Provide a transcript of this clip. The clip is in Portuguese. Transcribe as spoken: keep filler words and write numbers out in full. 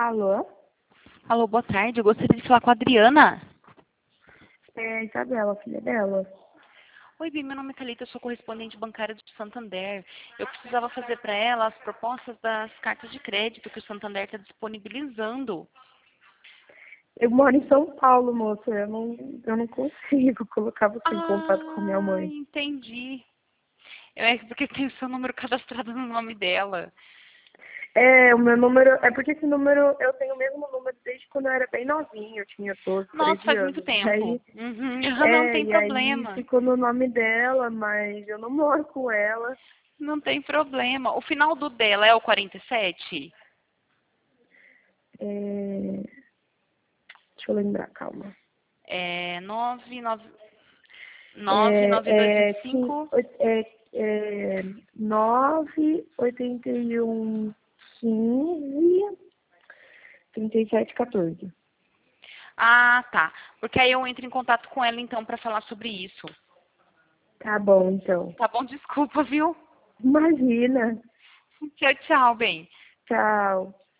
Alô? Alô, boa tarde. Eu gostaria de falar com a Adriana. É a Isabela, filha dela. Oi, Bi, meu nome é Thalita, eu sou correspondente bancária do Santander. Eu precisava fazer para ela as propostas das cartas de crédito que o Santander está disponibilizando. Eu moro em São Paulo, moça. Eu não, eu não consigo colocar você em contato com a minha Ah, mãe. entendi. É porque tem o seu número cadastrado no nome dela. É, o meu número. É porque esse número, eu tenho o mesmo número desde quando eu era bem novinha. Eu tinha doze, Nossa, treze faz muito anos. E tempo. aí, Uhum. Não é, tem e aí problema. ficou no nome dela, mas eu não moro com ela. Não tem problema. O final do dela é o quarenta e sete? É, deixa eu lembrar, calma. É nove nove nove nove dois É, vinte é, e quin- cinco. é, é, nove, oitenta e um, quinze, trinta e sete, quatorze. Ah, tá. Porque aí eu entro em contato com ela então para falar sobre isso. Tá bom, então. Tá bom? Desculpa, viu? Imagina. Tchau, tchau, bem. Tchau.